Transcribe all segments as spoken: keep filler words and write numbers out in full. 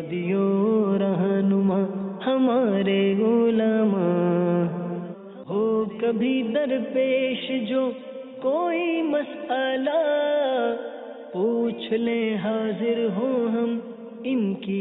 دیو رہنما ہمارے علماء، ہو کبھی درپیش جو کوئی مسئلہ، پوچھ لیں حاضر ہو ہم ان کی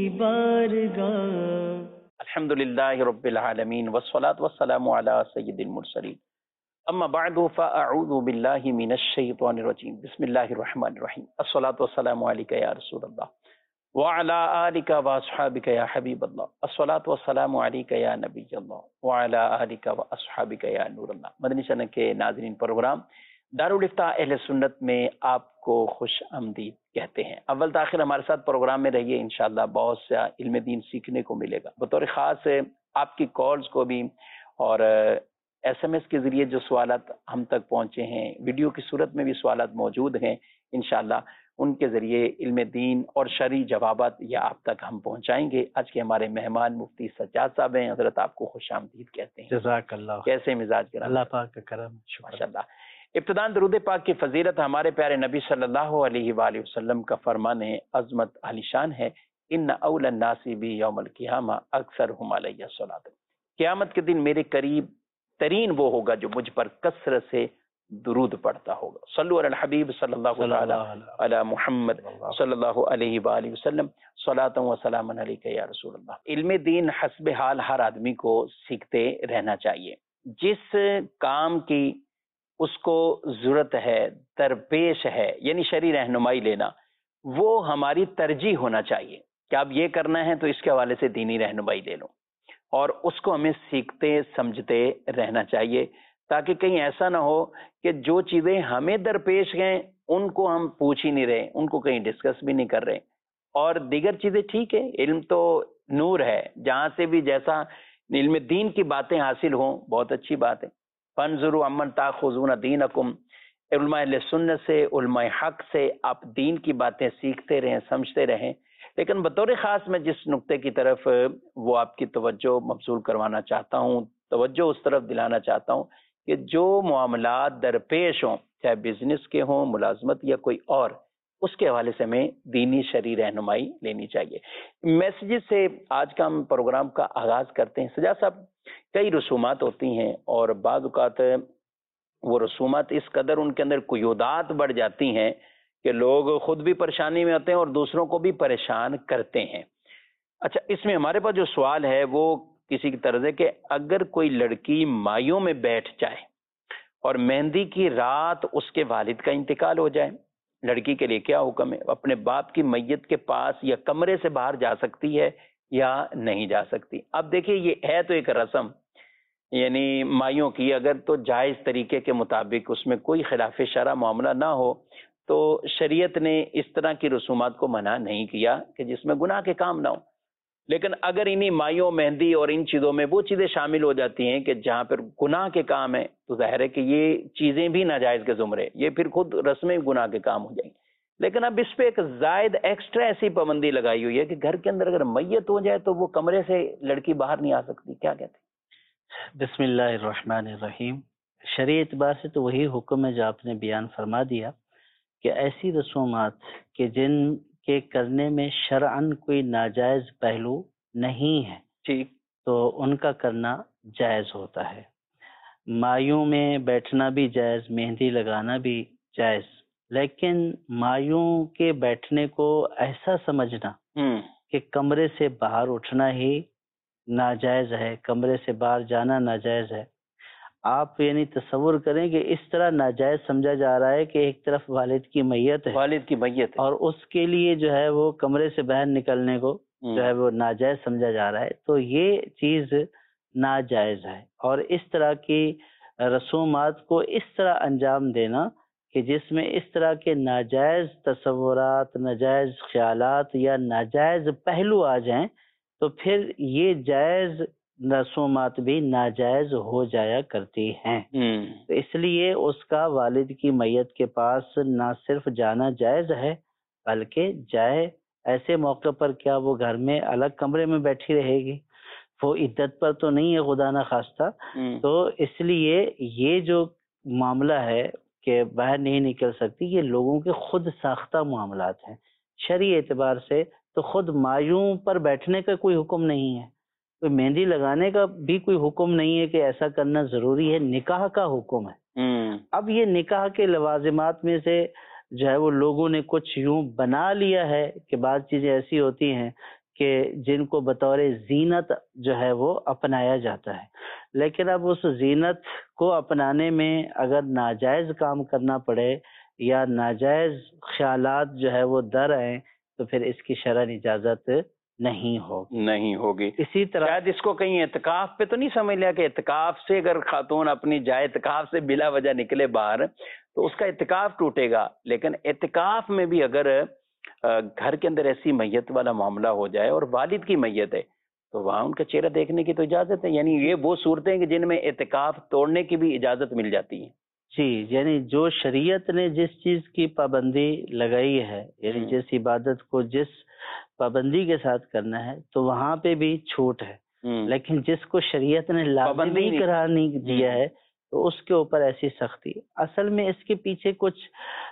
بارگاہ۔ الحمدللہ رب العالمین والصلاة والسلام علی سید المرسلین، اما بعد فاعوذ باللہ من الشیطان الرجیم، بسم اللہ الرحمن الرحیم، الصلاة والسلام علیک یا رسول اللہ وعلی آلک واصحابک یا حبیب اللہ، الصلاة والسلام علیک یا نبی اللہ وعلی آلک واصحابک یا نور اللہ۔ مدنی چینل کے ناظرین، پروگرام دارالفتاء اہل سنت میں آپ کو خوش آمدید کہتے ہیں۔ اول تاخیر ہمارے ساتھ پروگرام میں رہیے، انشاءاللہ بہت سا علم دین سیکھنے کو ملے گا۔ بطور خاص آپ کی کالز کو بھی اور ایس ایم ایس کے ذریعے جو سوالات ہم تک پہنچے ہیں، ویڈیو کی صورت میں بھی سوالات موجود ہیں، انشاءاللہ ان کے ذریعے علم دین اور شرعی جوابات یہ آپ تک ہم پہنچائیں گے۔ آج کے ہمارے مہمان مفتی سجاد صاحب ہیں، حضرت آپ کو خوش آمدید کہتے ہیں۔ جزاک اللہ، کیسے مزاج کرام؟ اللہ پاک کا کرم، ماشاءاللہ۔ ابتداً درود پاک کی فضیلت ہمارے پیارے نبی صلی اللہ علیہ وآلہ وسلم کا فرمان ہے، عظمت علی شان ہے، ان اول الناس بی یوم القیامہ اکثرہم علیہ الصلاۃ۔ قیامت کے دن میرے قریب ترین وہ ہوگا جو مجھ پر کثرت سے درود پڑھتا ہوگا۔ صلو علی الحبیب صلی اللہ تعالی علی محمد صلی اللہ علیہ وآلہ وسلم، صلاۃ و سلام علیک یا رسول اللہ۔ علم دین حسب حال ہر آدمی کو سیکھتے رہنا چاہیے۔ جس کام کی اس کو ضرورت ہے، درپیش ہے، یعنی شرعی رہنمائی لینا، وہ ہماری ترجیح ہونا چاہیے کہ آپ یہ کرنا ہے تو اس کے حوالے سے دینی رہنمائی لے لو، اور اس کو ہمیں سیکھتے سمجھتے رہنا چاہیے، تاکہ کہیں ایسا نہ ہو کہ جو چیزیں ہمیں درپیش ہیں ان کو ہم پوچھ ہی نہیں رہے، ان کو کہیں ڈسکس بھی نہیں کر رہے، اور دیگر چیزیں ٹھیک ہے، علم تو نور ہے، جہاں سے بھی جیسا علم دین کی باتیں حاصل ہوں بہت اچھی بات ہے۔ فانظروا عمن تاخذون دینکم، علماء اہل سنت سے، علماء حق سے آپ دین کی باتیں سیکھتے رہیں، سمجھتے رہیں۔ لیکن بطور خاص میں جس نقطے کی طرف وہ آپ کی توجہ مبذول کروانا چاہتا ہوں، توجہ اس طرف دلانا چاہتا ہوں کہ جو معاملات درپیش ہوں، چاہے بزنس کے ہوں، ملازمت یا کوئی اور، اس کے حوالے سے ہمیں دینی شرعی رہنمائی لینی چاہیے۔ میسیجز سے آج کا ہم پروگرام کا آغاز کرتے ہیں۔ سجاد صاحب، کئی رسومات ہوتی ہیں اور بعض اوقات وہ رسومات اس قدر ان کے اندر قیودات بڑھ جاتی ہیں کہ لوگ خود بھی پریشانی میں ہوتے ہیں اور دوسروں کو بھی پریشان کرتے ہیں۔ اچھا، اس میں ہمارے پاس جو سوال ہے وہ کسی کی طرز ہے کہ اگر کوئی لڑکی مائیوں میں بیٹھ جائے اور مہندی کی رات اس کے والد کا انتقال ہو جائے، لڑکی کے لیے کیا حکم ہے؟ اپنے باپ کی میت کے پاس یا کمرے سے باہر جا سکتی ہے یا نہیں جا سکتی؟ اب دیکھیں، یہ ہے تو ایک رسم، یعنی مائیوں کی، اگر تو جائز طریقے کے مطابق اس میں کوئی خلاف شرع معاملہ نہ ہو تو شریعت نے اس طرح کی رسومات کو منع نہیں کیا کہ جس میں گناہ کے کام نہ ہو۔ لیکن اگر انہی مائیوں، مہندی اور ان چیزوں میں وہ چیزیں شامل ہو جاتی ہیں کہ جہاں پر گناہ کے کام ہیں، تو ظاہر ہے کہ یہ چیزیں بھی ناجائز کے زمرے، یہ پھر خود رسمیں گناہ کے کام ہو جائیں گے۔ لیکن اب اس پہ ایک زائد ایکسٹرا ایسی پابندی لگائی ہوئی ہے کہ گھر کے اندر اگر میت ہو جائے تو وہ کمرے سے لڑکی باہر نہیں آ سکتی۔ کیا کہتے ہیں؟ بسم اللہ الرحمن الرحیم۔ شرعی اعتبار سے تو وہی حکم ہے جو آپ نے بیان فرما دیا کہ ایسی رسومات کہ جن کے کرنے میں شرعاً کوئی ناجائز پہلو نہیں ہے، ٹھیک، تو ان کا کرنا جائز ہوتا ہے۔ مایوں میں بیٹھنا بھی جائز، مہندی لگانا بھی جائز، لیکن مایوں کے بیٹھنے کو ایسا سمجھنا کہ کمرے سے باہر اٹھنا ہی ناجائز ہے، کمرے سے باہر جانا ناجائز ہے۔ آپ یعنی تصور کریں کہ اس طرح ناجائز سمجھا جا رہا ہے کہ ایک طرف والد کی میت ہے، والد کی میت ہے، اور اس کے لیے جو ہے وہ کمرے سے باہر نکلنے کو جو ہے وہ ناجائز سمجھا جا رہا ہے، تو یہ چیز ناجائز ہے۔ اور اس طرح کی رسومات کو اس طرح انجام دینا کہ جس میں اس طرح کے ناجائز تصورات، ناجائز خیالات یا ناجائز پہلو آ جائیں، تو پھر یہ جائز رسومات بھی ناجائز ہو جایا کرتی ہیں۔ تو اس لیے اس کا والد کی میت کے پاس نہ صرف جانا جائز ہے، بلکہ جائے ایسے موقع پر کیا وہ گھر میں الگ کمرے میں بیٹھی رہے گی؟ وہ عدت پر تو نہیں ہے خدا نہ خواستہ، تو اس لیے یہ جو معاملہ ہے کہ باہر نہیں نکل سکتی، یہ لوگوں کے خود ساختہ معاملات ہیں۔ شرعی اعتبار سے تو خود مایوں پر بیٹھنے کا کوئی حکم نہیں ہے، کوئی مہندی لگانے کا بھی کوئی حکم نہیں ہے کہ ایسا کرنا ضروری ہے، نکاح کا حکم ہے۔ اب یہ نکاح کے لوازمات میں سے جو ہے وہ لوگوں نے کچھ یوں بنا لیا ہے کہ بعض چیزیں ایسی ہوتی ہیں کہ جن کو بطور زینت جو ہے وہ اپنایا جاتا ہے، لیکن اب اس زینت کو اپنانے میں اگر ناجائز کام کرنا پڑے یا ناجائز خیالات جو ہے وہ در آئیں تو پھر اس کی شرعن اجازت نہیں ہوگی نہیں ہوگی اسی طرح شاید اس کو کہیں اعتکاف پہ تو نہیں سمجھ لیا کہ اعتکاف سے اگر خاتون اپنی جائے اعتکاف سے بلا وجہ نکلے باہر تو اس کا اعتکاف ٹوٹے گا، لیکن اعتکاف میں بھی اگر گھر کے اندر ایسی میت والا معاملہ ہو جائے اور والد کی میت ہے تو وہاں ان کا چہرہ دیکھنے کی تو اجازت ہے، یعنی یہ وہ صورتیں ہیں کہ جن میں اعتکاف توڑنے کی بھی اجازت مل جاتی ہے۔ جی، یعنی جو شریعت نے جس چیز کی پابندی لگائی ہے، یعنی جس عبادت کو جس پابندی کے ساتھ کرنا ہے تو وہاں پہ بھی چھوٹ ہے، لیکن جس کو شریعت نے لازمی قرار نہیں دیا ہے تو اس کے اوپر ایسی سختی۔ اصل میں اس کے پیچھے کچھ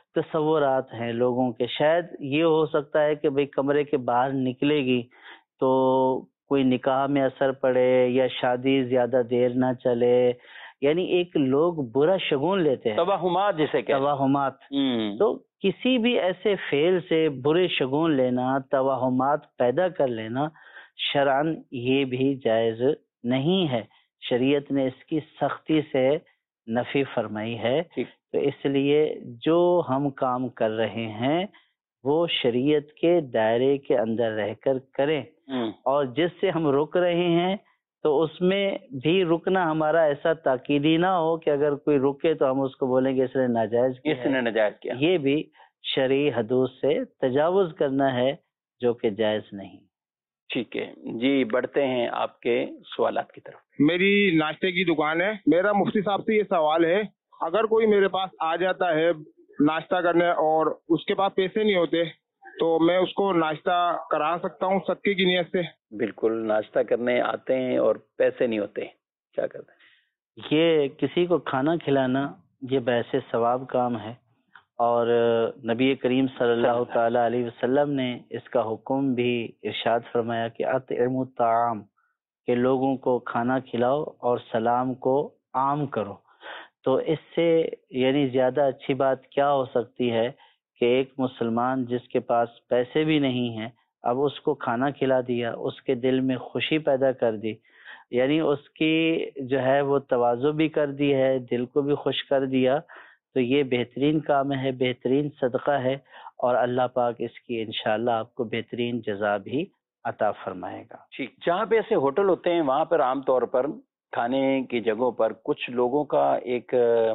تصورات ہیں لوگوں کے، شاید یہ ہو سکتا ہے کہ بھئی کمرے کے باہر نکلے گی تو کوئی نکاح میں اثر پڑے یا شادی زیادہ دیر نہ چلے، یعنی ایک لوگ برا شگون لیتے ہیں، توہمات جسے کہتے ہیں، توہمات۔ تو کسی بھی ایسے فعل سے برے شگون لینا، توہمات پیدا کر لینا شرعاً یہ بھی جائز نہیں ہے، شریعت نے اس کی سختی سے نفی فرمائی ہے۔ تو اس لیے جو ہم کام کر رہے ہیں وہ شریعت کے دائرے کے اندر رہ کر کریں، اور جس سے ہم رک رہے ہیں تو اس میں بھی رکنا ہمارا ایسا تاکیدی نہ ہو کہ اگر کوئی رکے تو ہم اس کو بولیں گے اس نے ناجائز کیا، اس نے ناجائز کیا، یہ بھی شرعی حدود سے تجاوز کرنا ہے جو کہ جائز نہیں۔ ٹھیک ہے جی، بڑھتے ہیں آپ کے سوالات کی طرف۔ میری ناشتے کی دکان ہے، میرا مفتی صاحب سے یہ سوال ہے، اگر کوئی میرے پاس آ جاتا ہے ناشتہ کرنے اور اس کے پاس پیسے نہیں ہوتے تو میں اس کو ناشتہ کرا سکتا ہوں صدقے کی نیت سے؟ بالکل، ناشتہ کرنے آتے ہیں اور پیسے نہیں ہوتے، کیا کرتے ہیں؟ یہ کسی کو کھانا کھلانا یہ باعث ثواب کام ہے، اور نبی کریم صلی اللہ تعالی علیہ وسلم نے اس کا حکم بھی ارشاد فرمایا کہ اطعموا الطعام، کہ لوگوں کو کھانا کھلاؤ اور سلام کو عام کرو۔ تو اس سے یعنی زیادہ اچھی بات کیا ہو سکتی ہے کہ ایک مسلمان جس کے پاس پیسے بھی نہیں ہیں اب اس کو کھانا کھلا دیا، اس کے دل میں خوشی پیدا کر دی، یعنی اس کی جو ہے وہ تواضع بھی کر دی ہے، دل کو بھی خوش کر دیا، تو یہ بہترین کام ہے، بہترین صدقہ ہے، اور اللہ پاک اس کی انشاءاللہ آپ کو بہترین جزا بھی عطا فرمائے گا۔ ٹھیک، جہاں پہ ایسے ہوٹل ہوتے ہیں وہاں پر عام طور پر کھانے کی جگہوں پر کچھ لوگوں کا ایک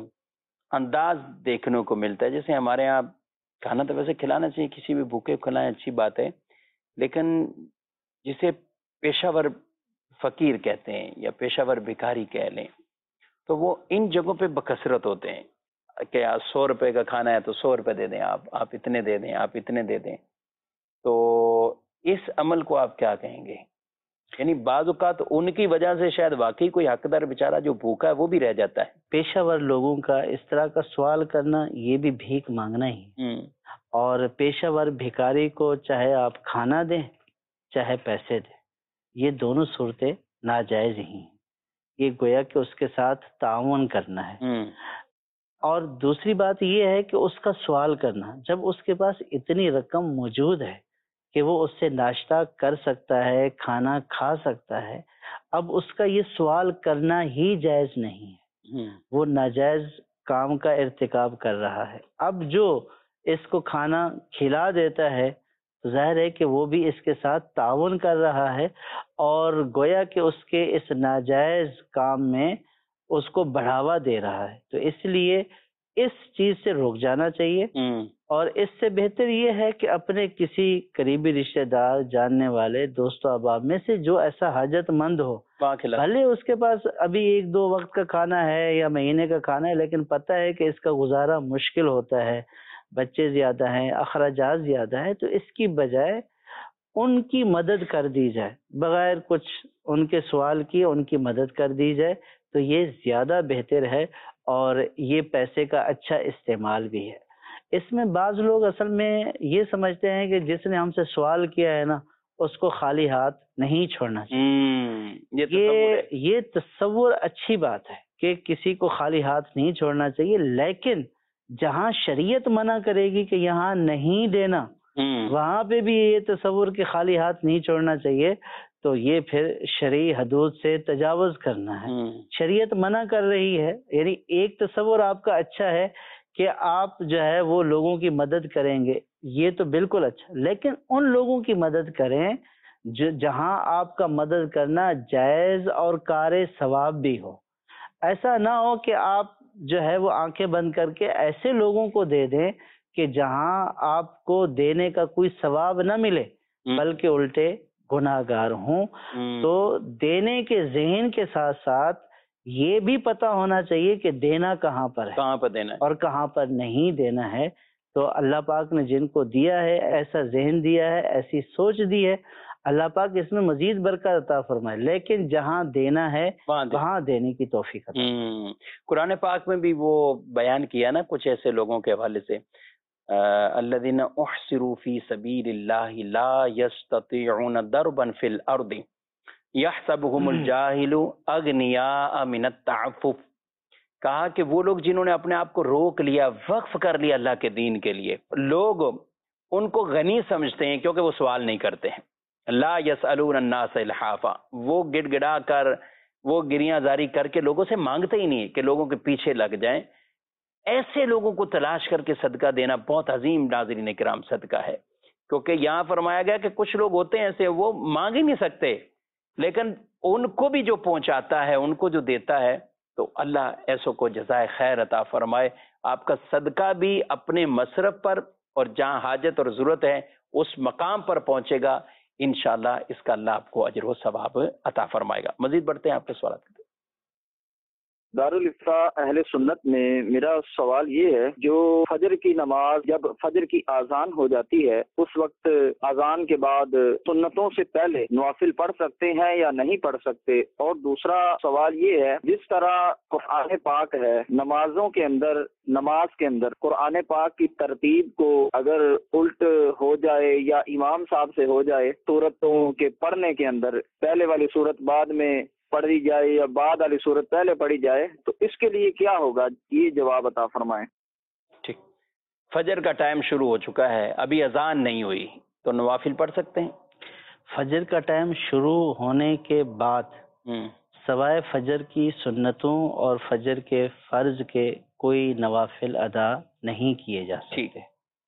انداز دیکھنے کو ملتا ہے، جیسے ہمارے ہاں کھانا تو ویسے کھلانا چاہیے، کسی بھی بھوکے کھلائیں اچھی بات ہے، لیکن جسے پیشہ ور فقیر کہتے ہیں یا پیشہ ور بھکاری کہہ لیں، تو وہ ان جگہوں پہ بکثرت ہوتے ہیں کہ سو روپے کا کھانا ہے تو سو روپے دے دیں، آپ آپ اتنے دے دیں، آپ اتنے دے دیں۔ تو اس عمل کو آپ کیا کہیں گے؟ یعنی بعض اوقات ان کی وجہ سے شاید واقعی کوئی حقدار بیچارہ جو بھوکا ہے وہ بھی رہ جاتا ہے۔ پیشہ ور لوگوں کا اس طرح کا سوال کرنا یہ بھی بھیک مانگنا ہی ہے، اور پیشہ ور بھکاری کو چاہے آپ کھانا دیں چاہے پیسے دیں، یہ دونوں صورتیں ناجائز ہی ہیں، یہ گویا کہ اس کے ساتھ تعاون کرنا ہے۔ اور دوسری بات یہ ہے کہ اس کا سوال کرنا، جب اس کے پاس اتنی رقم موجود ہے کہ وہ اس سے ناشتہ کر سکتا ہے، کھانا کھا سکتا ہے، اب اس کا یہ سوال کرنا ہی جائز نہیں ہے، وہ ناجائز کام کا ارتکاب کر رہا ہے۔ اب جو اس کو کھانا کھلا دیتا ہے تو ظاہر ہے کہ وہ بھی اس کے ساتھ تعاون کر رہا ہے، اور گویا کہ اس کے اس ناجائز کام میں اس کو بڑھاوا دے رہا ہے، تو اس لیے اس چیز سے رک جانا چاہیے، اور اس سے بہتر یہ ہے کہ اپنے کسی قریبی رشتہ دار، جاننے والے، دوست و احباب میں سے جو ایسا حاجت مند ہو، بھلے اس کے پاس ابھی ایک دو وقت کا کھانا ہے یا مہینے کا کھانا ہے لیکن پتہ ہے کہ اس کا گزارا مشکل ہوتا ہے، بچے زیادہ ہیں، اخراجات زیادہ ہیں، تو اس کی بجائے ان کی مدد کر دی جائے، بغیر کچھ ان کے سوال کیے ان کی مدد کر دی جائے، تو یہ زیادہ بہتر ہے، اور یہ پیسے کا اچھا استعمال بھی ہے۔ اس میں بعض لوگ اصل میں یہ سمجھتے ہیں کہ جس نے ہم سے سوال کیا ہے نا اس کو خالی ہاتھ نہیں چھوڑنا چاہیے. یہ یہ تصور اچھی بات ہے کہ کسی کو خالی ہاتھ نہیں چھوڑنا چاہیے، لیکن جہاں شریعت منع کرے گی کہ یہاں نہیں دینا، وہاں پہ بھی یہ تصور کہ خالی ہاتھ نہیں چھوڑنا چاہیے، تو یہ پھر شرعی حدود سے تجاوز کرنا ہے. شریعت منع کر رہی ہے، یعنی ایک تصور آپ کا اچھا ہے کہ آپ جو ہے وہ لوگوں کی مدد کریں گے، یہ تو بالکل اچھا، لیکن ان لوگوں کی مدد کریں جو جہاں آپ کا مدد کرنا جائز اور کار ثواب بھی ہو. ایسا نہ ہو کہ آپ جو ہے وہ آنکھیں بند کر کے ایسے لوگوں کو دے دیں کہ جہاں آپ کو دینے کا کوئی ثواب نہ ملے بلکہ الٹے گناہ گار ہوں. تو دینے کے ذہن کے ساتھ ساتھ یہ بھی پتہ ہونا چاہیے کہ دینا کہاں پر ہے، کہاں پر دینا ہے اور کہاں پر نہیں دینا ہے. تو اللہ پاک نے جن کو دیا ہے، ایسا ذہن دیا ہے، ایسی سوچ دی ہے، اللہ پاک اس میں مزید برکت عطا فرمائے، لیکن جہاں دینا ہے وہاں دینے کی توفیق عطا فرمائے. قرآن پاک میں بھی وہ بیان کیا نا کچھ ایسے لوگوں کے حوالے سے، الذین احصروا فی سبیل اللہ لا یستطیعون ضربا فی الارض یحسبهم الجاہل اغنیاء من التعفف. کہا کہ وہ لوگ جنہوں نے اپنے آپ کو روک لیا، وقف کر لیا اللہ کے دین کے لیے، لوگ ان کو غنی سمجھتے ہیں کیونکہ وہ سوال نہیں کرتے ہیں. لا یسألون الناس الحافا، وہ گڑ گڑا کر، وہ گریاں زاری کر کے لوگوں سے مانگتے ہی نہیں کہ لوگوں کے پیچھے لگ جائیں. ایسے لوگوں کو تلاش کر کے صدقہ دینا بہت عظیم ناظرین کرام صدقہ ہے، کیونکہ یہاں فرمایا گیا کہ کچھ لوگ ہوتے ہیں ایسے وہ مانگ ہی نہیں سکتے، لیکن ان کو بھی جو پہنچاتا ہے، ان کو جو دیتا ہے، تو اللہ ایسوں کو جزائے خیر عطا فرمائے. آپ کا صدقہ بھی اپنے مصرف پر اور جہاں حاجت اور ضرورت ہے اس مقام پر پہنچے گا، انشاءاللہ اس کا اللہ آپ کو اجر و ثواب عطا فرمائے گا. مزید بڑھتے ہیں آپ کے سوالات کے. دارالفتہ اہل سنت میں میرا سوال یہ ہے، جو فجر کی نماز جب فجر کی اذان ہو جاتی ہے اس وقت اذان کے بعد سنتوں سے پہلے نوافل پڑھ سکتے ہیں یا نہیں پڑھ سکتے؟ اور دوسرا سوال یہ ہے، جس طرح قرآن پاک ہے نمازوں کے اندر نماز کے اندر قرآن پاک کی ترتیب کو اگر الٹ ہو جائے یا امام صاحب سے ہو جائے سورتوں کے پڑھنے کے اندر، پہلے والی سورت بعد میں پڑھی جائے یا بعد والی صورت پہلے پڑھی جائے، تو اس کے لیے کیا ہوگا؟ یہ جواب عطا فرمائیں. ٹھیک، فجر کا ٹائم شروع ہو چکا ہے، ابھی اذان نہیں ہوئی، تو نوافل پڑھ سکتے ہیں؟ فجر کا ٹائم شروع ہونے کے بعد سوائے فجر کی سنتوں اور فجر کے فرض کے کوئی نوافل ادا نہیں کیے جا سکتے،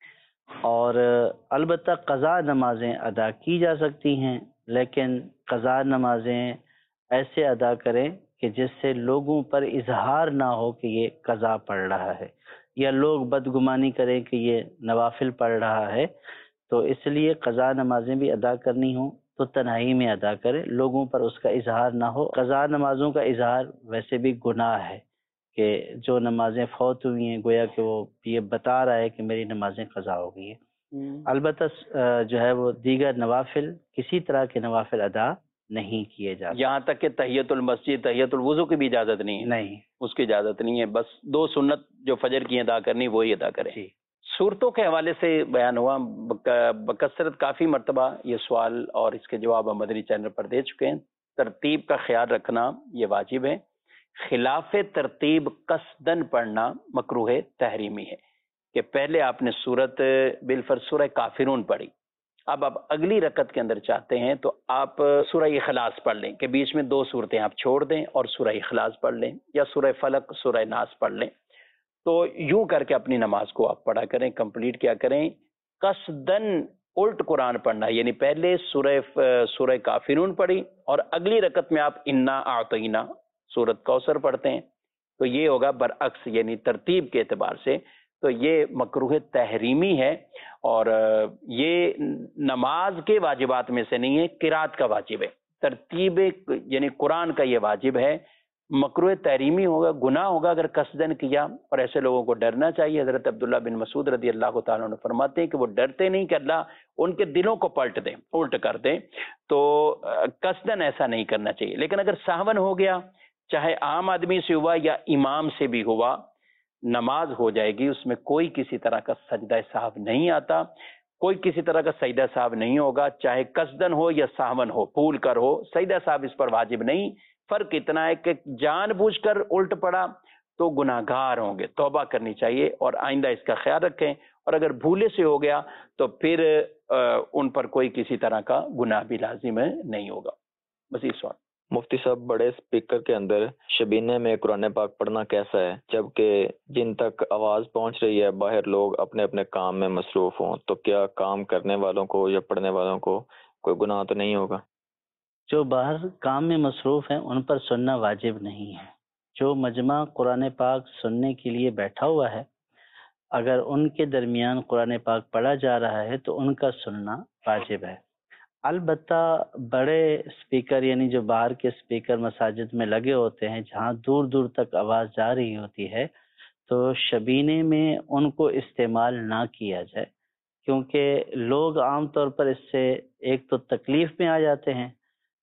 اور البتہ قضا نمازیں ادا کی جا سکتی ہیں، لیکن قضا نمازیں ایسے ادا کریں کہ جس سے لوگوں پر اظہار نہ ہو کہ یہ قضا پڑھ رہا ہے، یا لوگ بدگمانی کریں کہ یہ نوافل پڑھ رہا ہے. تو اس لیے قضا نمازیں بھی ادا کرنی ہوں تو تنہائی میں ادا کرے، لوگوں پر اس کا اظہار نہ ہو. قضا نمازوں کا اظہار ویسے بھی گناہ ہے کہ جو نمازیں فوت ہوئی ہیں گویا کہ وہ یہ بتا رہا ہے کہ میری نمازیں قضا ہو گئی ہیں. البتہ جو ہے وہ دیگر نوافل کسی طرح کے نوافل ادا نہیں کیے جاتے، یہاں تک کہ تحیت المسجد تحیت الوضو کی بھی اجازت نہیں ہے، نہیں اس کی اجازت نہیں ہے، بس دو سنت جو فجر کی ادا کرنی وہی ادا کریں. جی. صورتوں کے حوالے سے بیان ہوا بکثرت، کافی مرتبہ یہ سوال اور اس کے جواب ہم مدنی چینل پر دے چکے ہیں. ترتیب کا خیال رکھنا یہ واجب ہے، خلاف ترتیب قصدن پڑھنا مکروہ تحریمی ہے، کہ پہلے آپ نے سورت بالفرض سورہ کافرون پڑھی، اب آپ اگلی رکعت کے اندر چاہتے ہیں تو آپ سورہ اخلاص پڑھ لیں، کہ بیچ میں دو صورتیں آپ چھوڑ دیں اور سورہ اخلاص پڑھ لیں، یا سورہ فلق سورہ ناس پڑھ لیں. تو یوں کر کے اپنی نماز کو آپ پڑھا کریں، کمپلیٹ کیا کریں. قصدن الٹ قرآن پڑھنا، یعنی پہلے سورہ سورہ کافرون پڑھی اور اگلی رکعت میں آپ انا اعطینا سورت کوثر پڑھتے ہیں، تو یہ ہوگا برعکس، یعنی ترتیب کے اعتبار سے تو یہ مکروہ تحریمی ہے، اور یہ نماز کے واجبات میں سے نہیں ہے، قرات کا واجب ہے. ترتیب یعنی قرآن کا یہ واجب ہے، مکروہ تحریمی ہوگا، گناہ ہوگا اگر قصدن کیا، اور ایسے لوگوں کو ڈرنا چاہیے. حضرت عبداللہ بن مسعود رضی اللہ تعالیٰ عنہ فرماتے ہیں کہ وہ ڈرتے نہیں کہ اللہ ان کے دلوں کو پلٹ دیں، الٹ کر دیں، تو قصدن ایسا نہیں کرنا چاہیے. لیکن اگر سہون ہو گیا، چاہے عام آدمی سے ہوا یا امام سے بھی ہوا، نماز ہو جائے گی اس میں کوئی کسی طرح کا سجدہ صاحب نہیں آتا، کوئی کسی طرح کا سجدہ صاحب نہیں ہوگا، چاہے قصدن ہو یا سہون ہو، بھول کر ہو، سجدہ صاحب اس پر واجب نہیں۔ فرق اتنا ہے کہ جان بوجھ کر الٹ پڑا تو گناہگار ہوں گے، توبہ کرنی چاہیے اور آئندہ اس کا خیال رکھیں، اور اگر بھولے سے ہو گیا تو پھر ان پر کوئی کسی طرح کا گناہ بھی لازم نہیں ہوگا۔ بس یہ سوال۔ مفتی صاحب، بڑے اسپیکر کے اندر شبینے میں قرآن پاک پڑھنا کیسا ہے، جبکہ جن تک آواز پہنچ رہی ہے باہر لوگ اپنے اپنے کام میں مصروف ہوں، تو کیا کام کرنے والوں کو یا پڑھنے والوں کو کوئی گناہ تو نہیں ہوگا؟ جو باہر کام میں مصروف ہیں ان پر سننا واجب نہیں ہے۔ جو مجمع قرآن پاک سننے کے لیے بیٹھا ہوا ہے، اگر ان کے درمیان قرآن پاک پڑھا جا رہا ہے تو ان کا سننا واجب ہے۔ البتہ بڑے اسپیکر یعنی جو باہر کے اسپیکر مساجد میں لگے ہوتے ہیں جہاں دور دور تک آواز جا رہی ہوتی ہے، تو شبینے میں ان کو استعمال نہ کیا جائے، کیونکہ لوگ عام طور پر اس سے ایک تو تکلیف میں آ جاتے ہیں،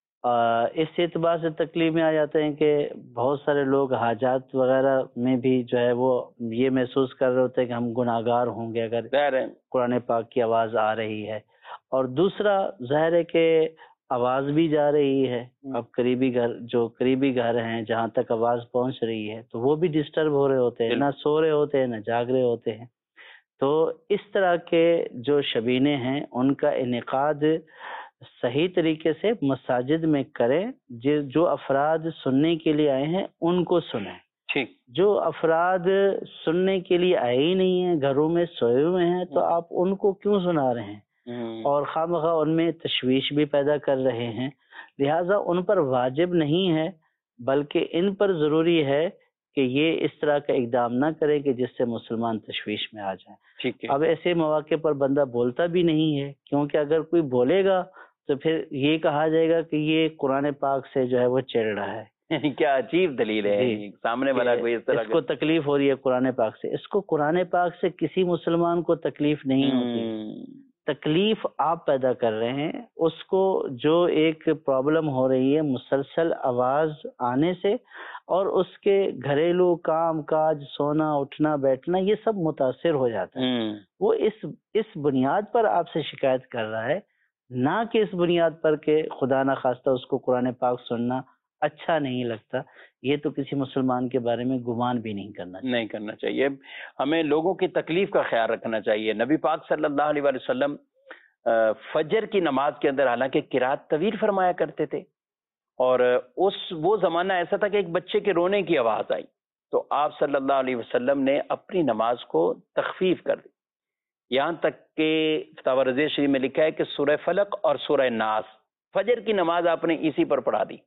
اس اعتبار سے تکلیف میں آ جاتے ہیں کہ بہت سارے لوگ حاجات وغیرہ میں بھی جو ہے وہ یہ محسوس کر رہے ہوتے ہیں کہ ہم گناہ گار ہوں گے اگر قرآن پاک کی آواز آ رہی ہے، اور دوسرا ظاہر ہے کہ آواز بھی جا رہی ہے، اب قریبی گھر جو قریبی گھر ہیں جہاں تک آواز پہنچ رہی ہے تو وہ بھی ڈسٹرب ہو رہے ہوتے ہیں، نہ سو رہے ہوتے ہیں نہ جاگ رہے ہوتے ہیں۔ تو اس طرح کے جو شبینے ہیں ان کا انعقاد صحیح طریقے سے مساجد میں کریں، جو افراد سننے کے لیے آئے ہیں ان کو سنیں۔ ٹھیک، جو افراد سننے کے لیے آئے ہی نہیں ہیں، گھروں میں سوئے ہوئے ہیں، تو آپ ان کو کیوں سنا رہے ہیں اور خواہ مخواہ ان میں تشویش بھی پیدا کر رہے ہیں؟ لہٰذا ان پر واجب نہیں ہے، بلکہ ان پر ضروری ہے کہ یہ اس طرح کا اقدام نہ کرے کہ جس سے مسلمان تشویش میں آ جائیں۔ ٹھیک ہے۔ اب ایسے مواقع پر بندہ بولتا بھی نہیں ہے، کیونکہ اگر کوئی بولے گا تو پھر یہ کہا جائے گا کہ یہ قرآن پاک سے جو ہے وہ چڑھ رہا ہے۔ کیا عجیب دلیل ہے، جی، سامنے والا کوئی اس طرح اس کو تکلیف ہو رہی ہے قرآن پاک سے۔ اس کو قرآن پاک سے کسی مسلمان کو تکلیف نہیں ہوتی، تکلیف آپ پیدا کر رہے ہیں۔ اس کو جو ایک پرابلم ہو رہی ہے مسلسل آواز آنے سے، اور اس کے گھریلو کام کاج، سونا اٹھنا بیٹھنا، یہ سب متاثر ہو جاتا ہے۔ وہ اس اس بنیاد پر آپ سے شکایت کر رہا ہے، نہ کہ اس بنیاد پر کہ خدا نہ خواستہ اس کو قرآن پاک سننا اچھا نہیں لگتا۔ یہ تو کسی مسلمان کے بارے میں گمان بھی نہیں کرنا چاہیے۔ نہیں کرنا چاہیے۔ ہمیں لوگوں کی تکلیف کا خیال رکھنا چاہیے۔ نبی پاک صلی اللہ علیہ وآلہ وسلم فجر کی نماز کے اندر حالانکہ قرات طویل فرمایا کرتے تھے، اور اس وہ زمانہ ایسا تھا کہ ایک بچے کے رونے کی آواز آئی تو آپ صلی اللہ علیہ وسلم نے اپنی نماز کو تخفیف کر دی، یہاں تک کہ فتاوی رضیہ شریف میں لکھا ہے کہ سورہ فلق اور سورہ ناس فجر کی نماز آپ نے اسی پر پڑھا دی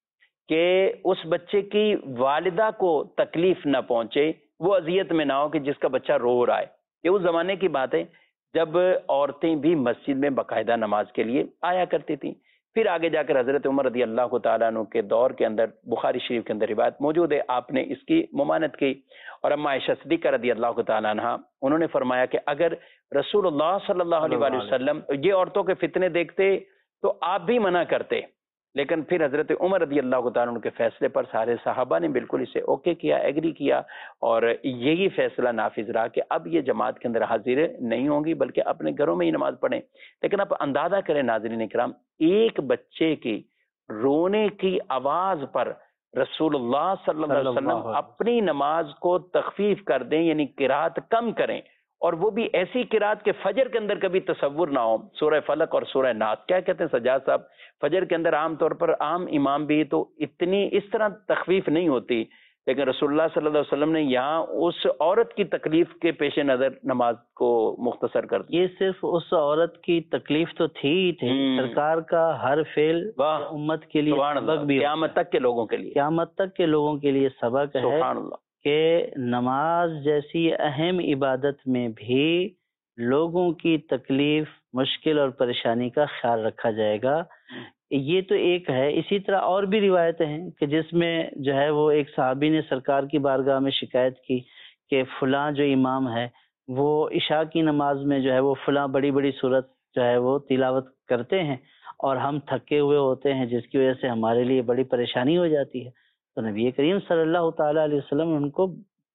کہ اس بچے کی والدہ کو تکلیف نہ پہنچے، وہ اذیت میں نہ ہو کہ جس کا بچہ رو رہا ہے۔ یہ اس زمانے کی بات ہے جب عورتیں بھی مسجد میں باقاعدہ نماز کے لیے آیا کرتی تھیں۔ پھر آگے جا کر حضرت عمر رضی اللہ تعالیٰ عنہ کے دور کے اندر بخاری شریف کے اندر روایت موجود ہے، آپ نے اس کی ممانت کی، اور اما عائشہ صدیقہ رضی اللہ تعالیٰ عنہ انہوں نے فرمایا کہ اگر رسول اللہ صلی اللہ علیہ وآلہ وسلم یہ عورتوں کے فتنے دیکھتے تو آپ بھی منع کرتے، لیکن پھر حضرت عمر رضی اللہ تعالیٰ عنہ کے فیصلے پر سارے صحابہ نے بالکل اسے اوکے کیا، ایگری کیا، اور یہی فیصلہ نافذ رہا کہ اب یہ جماعت کے اندر حاضر نہیں ہوں گی بلکہ اپنے گھروں میں ہی نماز پڑھیں۔ لیکن آپ اندازہ کریں ناظرین کرام، ایک بچے کی رونے کی آواز پر رسول اللہ صلی اللہ علیہ وسلم اپنی نماز کو تخفیف کر دیں، یعنی قرات کم کریں، اور وہ بھی ایسی قرات کہ فجر کے اندر کبھی تصور نہ ہو، سورہ فلق اور سورہ ناس۔ کیا کہتے ہیں سجاد صاحب، فجر کے اندر عام طور پر عام امام بھی تو اتنی اس طرح تخفیف نہیں ہوتی، لیکن رسول اللہ صلی اللہ علیہ وسلم نے یہاں اس عورت کی تکلیف کے پیش نظر نماز کو مختصر کر دیا۔ یہ صرف اس عورت کی تکلیف تو تھی ہی تھی، سرکار کا ہر فعل امت کے لیے سبق بھی، قیامت تک کے لوگوں کے لیے، قیامت تک کے لوگوں کے لیے سبق ہے سبحان اللہ، کہ نماز جیسی اہم عبادت میں بھی لوگوں کی تکلیف، مشکل اور پریشانی کا خیال رکھا جائے گا۔ یہ تو ایک ہے، اسی طرح اور بھی روایتیں ہیں کہ جس میں جو ہے وہ ایک صحابی نے سرکار کی بارگاہ میں شکایت کی کہ فلاں جو امام ہے وہ عشاء کی نماز میں جو ہے وہ فلاں بڑی بڑی صورت جو ہے وہ تلاوت کرتے ہیں اور ہم تھکے ہوئے ہوتے ہیں، جس کی وجہ سے ہمارے لیے بڑی پریشانی ہو جاتی ہے۔ تو نبی کریم صلی اللہ تعالیٰ علیہ وسلم نے ان کو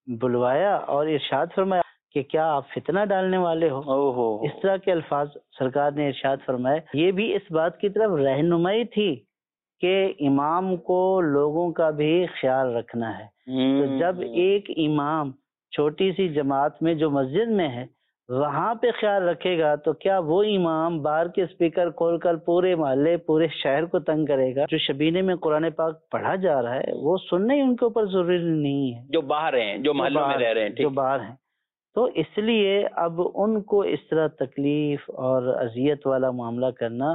بلوایا اور ارشاد فرمایا کہ کیا آپ فتنہ ڈالنے والے ہو. او ہو ہو. اس طرح کے الفاظ سرکار نے ارشاد فرمائے. یہ بھی اس بات کی طرف رہنمائی تھی کہ امام کو لوگوں کا بھی خیال رکھنا ہے. تو جب ایک امام چھوٹی سی جماعت میں جو مسجد میں ہے وہاں پہ خیال رکھے گا تو کیا وہ امام باہر کے اسپیکر کھول کر پورے محلے پورے شہر کو تنگ کرے گا؟ جو شبینے میں قرآن پاک پڑھا جا رہا ہے وہ سننا ہی ان کے اوپر ضروری نہیں ہے، جو باہر ہیں، جو محلوں میں رہ رہے ہیں، جو باہر ہیں. تو اس لیے اب ان کو اس طرح تکلیف اور اذیت والا معاملہ کرنا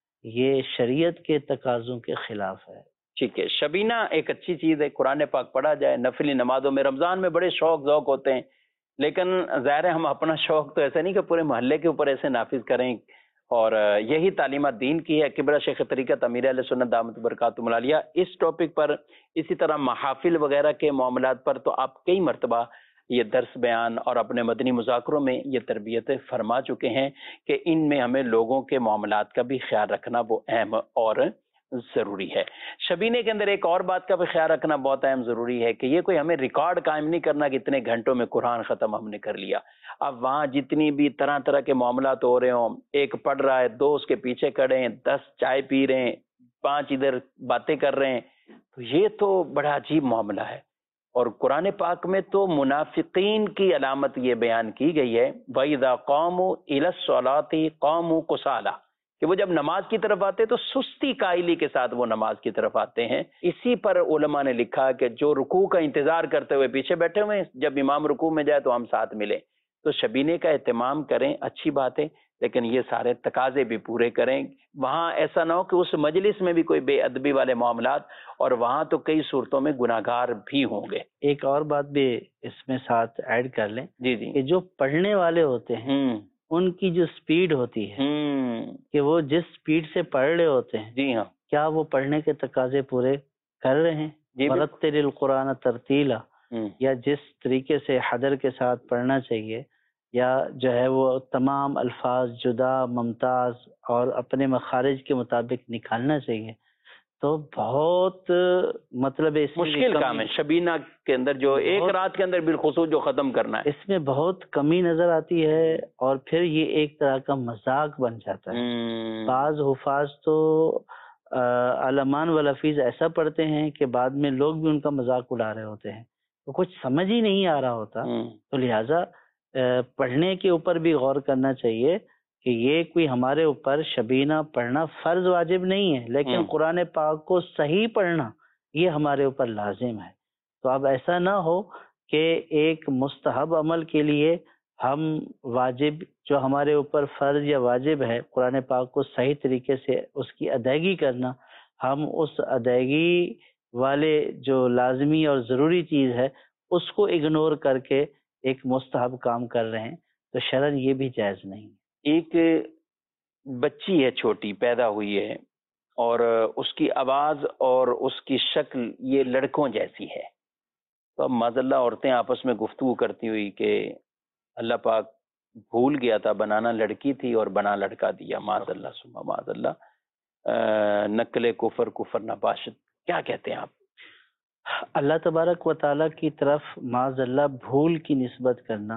یہ شریعت کے تقاضوں کے خلاف ہے. ٹھیک ہے. شبینہ ایک اچھی چیز ہے، قرآن پاک پڑھا جائے نفلی نمازوں میں. رمضان میں بڑے شوق ذوق ہوتے ہیں، لیکن ظاہر ہے ہم اپنا شوق تو ایسا نہیں کہ پورے محلے کے اوپر ایسے نافذ کریں، اور یہی تعلیمات دین کی ہے. کبرا شیخ طریقت امیر اہل سنت دامت برکاتہم العالیہ اس ٹاپک پر، اسی طرح محافل وغیرہ کے معاملات پر تو آپ کئی مرتبہ یہ درس بیان اور اپنے مدنی مذاکروں میں یہ تربیت فرما چکے ہیں کہ ان میں ہمیں لوگوں کے معاملات کا بھی خیال رکھنا وہ اہم اور ضروری ہے. شبینے کے اندر ایک اور بات کا بھی خیال رکھنا بہت اہم ضروری ہے کہ یہ کوئی ہمیں ریکارڈ قائم نہیں کرنا کہ اتنے گھنٹوں میں قرآن ختم ہم نے کر لیا. اب وہاں جتنی بھی طرح طرح کے معاملات ہو رہے ہوں، ایک پڑھ رہا ہے، دو اس کے پیچھے کھڑے ہیں، دس چائے پی رہے ہیں، پانچ ادھر باتیں کر رہے ہیں، تو یہ تو بڑا عجیب معاملہ ہے. اور قرآن پاک میں تو منافقین کی علامت یہ بیان کی گئی ہے، وَإِذَا قَامُوا إِلَى الصَّلَاةِ قَامُوا كُسَالَىٰ، کہ وہ جب نماز کی طرف آتے تو سستی قائلی کے ساتھ وہ نماز کی طرف آتے ہیں. اسی پر علماء نے لکھا کہ جو رکوع کا انتظار کرتے ہوئے پیچھے بیٹھے ہوئے ہیں، جب امام رکوع میں جائے تو ہم ساتھ ملیں. تو شبینے کا اہتمام کریں، اچھی بات ہے، لیکن یہ سارے تقاضے بھی پورے کریں. وہاں ایسا نہ ہو کہ اس مجلس میں بھی کوئی بے ادبی والے معاملات، اور وہاں تو کئی صورتوں میں گناہگار بھی ہوں گے. ایک اور بات بھی اس میں ساتھ ایڈ کر لیں جی جی، کہ جو پڑھنے والے ہوتے ہیں ان کی جو سپیڈ ہوتی ہے کہ وہ جس سپیڈ سے پڑھ رہے ہوتے ہیں، جی ہاں، کیا وہ پڑھنے کے تقاضے پورے کر رہے ہیں؟ ورتل القرآن ترتیلا، یا جس طریقے سے حدر کے ساتھ پڑھنا چاہیے، یا جو ہے وہ تمام الفاظ جدا ممتاز اور اپنے مخارج کے مطابق نکالنا چاہیے. تو بہت مطلب اس مشکل کام ہے شبینہ کے اندر، جو ایک رات کے اندر بالخصوص جو ختم کرنا ہے، اس میں بہت کمی نظر آتی ہے، اور پھر یہ ایک طرح کا مذاق بن جاتا ہے. بعض حفاظ تو علمان والحفیظ ایسا پڑھتے ہیں کہ بعد میں لوگ بھی ان کا مذاق اڑا رہے ہوتے ہیں، تو کچھ سمجھ ہی نہیں آ رہا ہوتا. تو لہٰذا پڑھنے کے اوپر بھی غور کرنا چاہیے کہ یہ کوئی ہمارے اوپر شبینہ پڑھنا فرض واجب نہیں ہے، لیکن قرآن پاک کو صحیح پڑھنا یہ ہمارے اوپر لازم ہے. تو اب ایسا نہ ہو کہ ایک مستحب عمل کے لیے ہم واجب جو ہمارے اوپر فرض یا واجب ہے قرآن پاک کو صحیح طریقے سے اس کی ادائیگی کرنا، ہم اس ادائیگی والے جو لازمی اور ضروری چیز ہے اس کو اگنور کر کے ایک مستحب کام کر رہے ہیں، تو شرعاً یہ بھی جائز نہیں. ایک بچی ہے چھوٹی، پیدا ہوئی ہے، اور اس کی آواز اور اس کی شکل یہ لڑکوں جیسی ہے. تو اب معاذ اللہ عورتیں آپس میں گفتگو کرتی ہوئی کہ اللہ پاک بھول گیا تھا، بنانا لڑکی تھی اور بنا لڑکا دیا. معاذ اللہ سما معاذ اللہ، نقل کفر کفر نباشت. کیا کہتے ہیں آپ؟ اللہ تبارک و تعالیٰ کی طرف معاذ اللہ بھول کی نسبت کرنا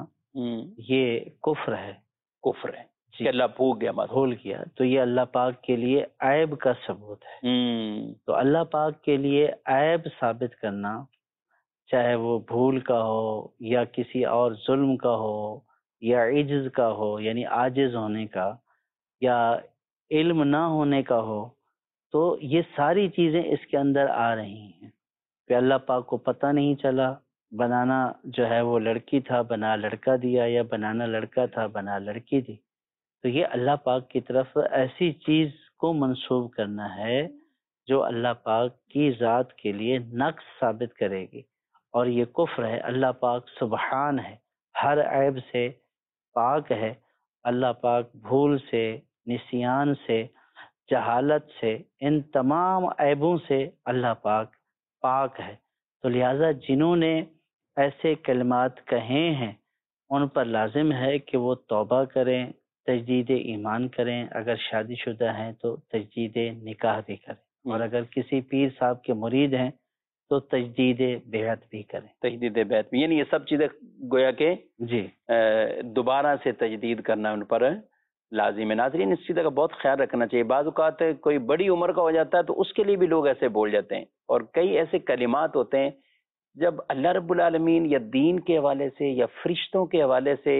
یہ کفر ہے. کفر ہے کہ اللہ بھول گیا، بھول گیا، تو یہ اللہ پاک کے لیے عیب کا ثبوت ہے. تو اللہ پاک کے لیے عیب ثابت کرنا، چاہے وہ بھول کا ہو یا کسی اور ظلم کا ہو یا عجز کا ہو یعنی عاجز ہونے کا، یا علم نہ ہونے کا ہو، تو یہ ساری چیزیں اس کے اندر آ رہی ہیں کہ اللہ پاک کو پتہ نہیں چلا، بنانا جو ہے وہ لڑکی تھا بنا لڑکا دیا، یا بنانا لڑکا تھا بنا لڑکی دی. تو یہ اللہ پاک کی طرف ایسی چیز کو منسوب کرنا ہے جو اللہ پاک کی ذات کے لیے نقص ثابت کرے گی، اور یہ کفر ہے. اللہ پاک سبحان ہے، ہر عیب سے پاک ہے. اللہ پاک بھول سے، نسیان سے، جہالت سے، ان تمام عیبوں سے اللہ پاک پاک ہے. تو لہٰذا جنہوں نے ایسے کلمات کہے ہیں ان پر لازم ہے کہ وہ توبہ کریں، تجدید ایمان کریں، اگر شادی شدہ ہیں تو تجدید نکاح بھی کریں، اور اگر کسی پیر صاحب کے مرید ہیں تو تجدید بیعت بھی کریں. تجدید بیعت بھی، یعنی یہ سب چیزیں گویا کہ جی دوبارہ سے تجدید کرنا ان پر لازم ہے. ناظرین اس چیز کا بہت خیال رکھنا چاہیے. بعض اوقات کوئی بڑی عمر کا ہو جاتا ہے تو اس کے لیے بھی لوگ ایسے بول جاتے ہیں، اور کئی ایسے کلمات ہوتے ہیں جب اللہ رب العالمین یا دین کے حوالے سے یا فرشتوں کے حوالے سے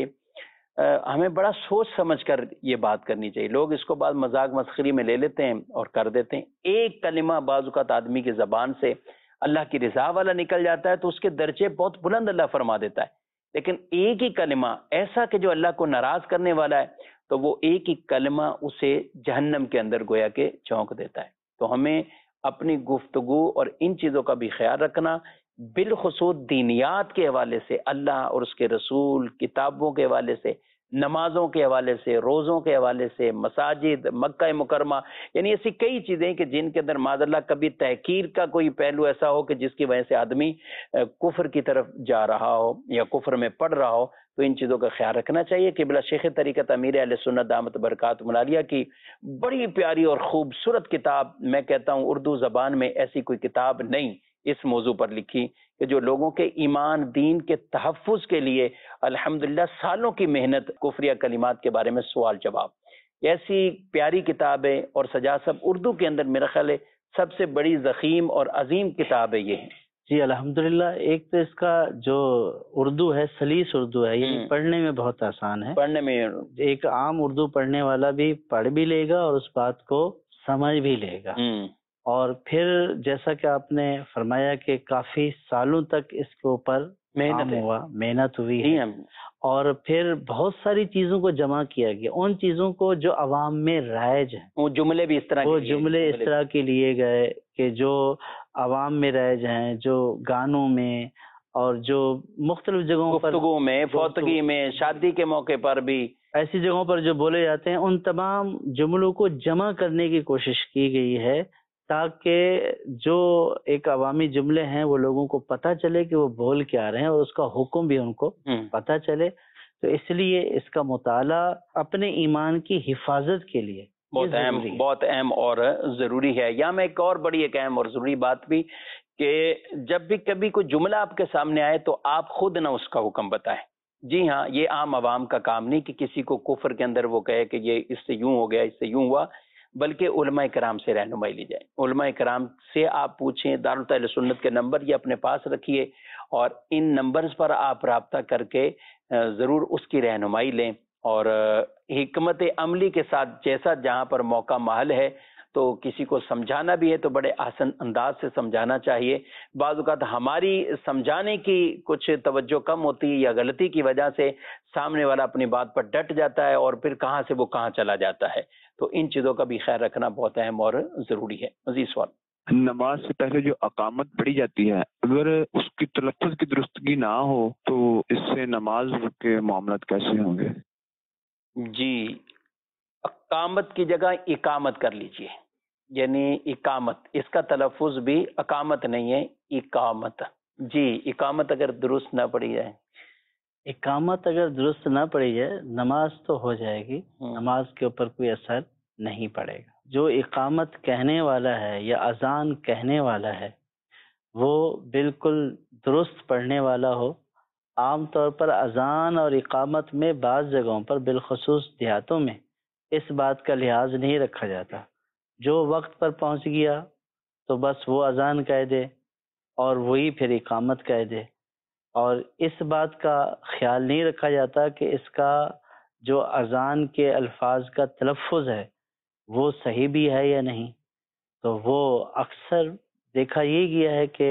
ہمیں بڑا سوچ سمجھ کر یہ بات کرنی چاہیے. لوگ اس کو بعض مذاق مسخری میں لے لیتے ہیں اور کر دیتے ہیں. ایک کلمہ بعض اوقات آدمی کی زبان سے اللہ کی رضا والا نکل جاتا ہے تو اس کے درجے بہت بلند اللہ فرما دیتا ہے. لیکن ایک ہی کلمہ ایسا کہ جو اللہ کو ناراض کرنے والا ہے تو وہ ایک ہی کلمہ اسے جہنم کے اندر گویا کہ چونک دیتا ہے. تو ہمیں اپنی گفتگو اور ان چیزوں کا بھی خیال رکھنا، بالخصوص دینیات کے حوالے سے، اللہ اور اس کے رسول، کتابوں کے حوالے سے، نمازوں کے حوالے سے، روزوں کے حوالے سے، مساجد، مکہ مکرمہ، یعنی ایسی کئی چیزیں کہ جن کے اندر معاذ اللہ کبھی تحقیر کا کوئی پہلو ایسا ہو کہ جس کی وجہ سے آدمی کفر کی طرف جا رہا ہو یا کفر میں پڑ رہا ہو، تو ان چیزوں کا خیال رکھنا چاہیے. قبلہ شیخ طریقت امیر اہل سنت دامت برکاتہم العالیہ کی بڑی پیاری اور خوبصورت کتاب، میں کہتا ہوں اردو زبان میں ایسی کوئی کتاب نہیں اس موضوع پر لکھی کہ جو لوگوں کے ایمان دین کے تحفظ کے لیے الحمدللہ سالوں کی محنت، کفریہ کلمات کے بارے میں سوال جواب، ایسی پیاری کتابیں. اور سجاد صاحب اردو کے اندر میرا خیال ہے سب سے بڑی ضخیم اور عظیم کتاب ہے یہ ہے. جی الحمدللہ. ایک تو اس کا جو اردو ہے سلیس اردو ہے، یعنی پڑھنے میں بہت آسان ہے. پڑھنے میں ایک عام اردو پڑھنے والا بھی پڑھ بھی لے گا اور اس بات کو سمجھ بھی لے گا. اور پھر جیسا کہ آپ نے فرمایا کہ کافی سالوں تک اس کے اوپر محنت ہوا محنت ہوئی ہے، اور پھر بہت ساری چیزوں کو جمع کیا گیا، ان چیزوں کو جو عوام میں رائج ہیں، وہ جملے بھی اس طرح وہ جملے اس طرح کے لیے گئے کہ جو عوام میں رائج ہیں، جو گانوں میں اور جو مختلف جگہوں پر، گفتگو میں، فوتگی میں، شادی کے موقع پر بھی، ایسی جگہوں پر جو بولے جاتے ہیں، ان تمام جملوں کو جمع کرنے کی کوشش کی گئی ہے تاکہ جو ایک عوامی جملے ہیں وہ لوگوں کو پتہ چلے کہ وہ بول کے آ رہے ہیں اور اس کا حکم بھی ان کو پتہ چلے. تو اس لیے اس کا مطالعہ اپنے ایمان کی حفاظت کے لیے بہت اہم بہت اہم اور ضروری ہے. یہاں میں ایک اور بڑی ایک اہم اور ضروری بات بھی کہ جب بھی کبھی کوئی جملہ آپ کے سامنے آئے تو آپ خود نہ اس کا حکم بتائیں. جی ہاں، یہ عام عوام کا کام نہیں کہ کسی کو کفر کے اندر وہ کہے کہ یہ اس سے یوں ہو گیا، اس سے یوں ہوا، بلکہ علماء کرام سے رہنمائی لی جائے. علماء کرام سے آپ پوچھیں، دارالحکومت اہل سنت کے نمبر یہ اپنے پاس رکھیے اور ان نمبرز پر آپ رابطہ کر کے ضرور اس کی رہنمائی لیں، اور حکمت عملی کے ساتھ جیسا جہاں پر موقع محل ہے تو کسی کو سمجھانا بھی ہے تو بڑے آسان انداز سے سمجھانا چاہیے. بعض اوقات ہماری سمجھانے کی کچھ توجہ کم ہوتی ہے یا غلطی کی وجہ سے سامنے والا اپنی بات پر ڈٹ جاتا ہے اور پھر کہاں سے وہ کہاں چلا جاتا ہے. تو ان چیزوں کا بھی خیال رکھنا بہت اہم اور ضروری ہے. مزید سوال. نماز سے پہلے جو اقامت پڑھی جاتی ہے، اگر اس کی تلفظ کی درستگی نہ ہو تو اس سے نماز کے معاملات کیسے ہوں گے؟ جی، اقامت کی جگہ اقامت کر لیجئے، یعنی اقامت، اس کا تلفظ بھی اقامت نہیں ہے، اقامت. جی، اقامت اگر درست نہ پڑھی جائے، اقامت اگر درست نہ پڑھی جائے نماز تو ہو جائے گی، نماز کے اوپر کوئی اثر نہیں پڑے گا. جو اقامت کہنے والا ہے یا اذان کہنے والا ہے وہ بالکل درست پڑھنے والا ہو. عام طور پر اذان اور اقامت میں بعض جگہوں پر بالخصوص دیہاتوں میں اس بات کا لحاظ نہیں رکھا جاتا. جو وقت پر پہنچ گیا تو بس وہ اذان کہہ دے اور وہی پھر اقامت کہہ دے، اور اس بات کا خیال نہیں رکھا جاتا کہ اس کا جو اذان کے الفاظ کا تلفظ ہے وہ صحیح بھی ہے یا نہیں. تو وہ اکثر دیکھا یہ گیا ہے کہ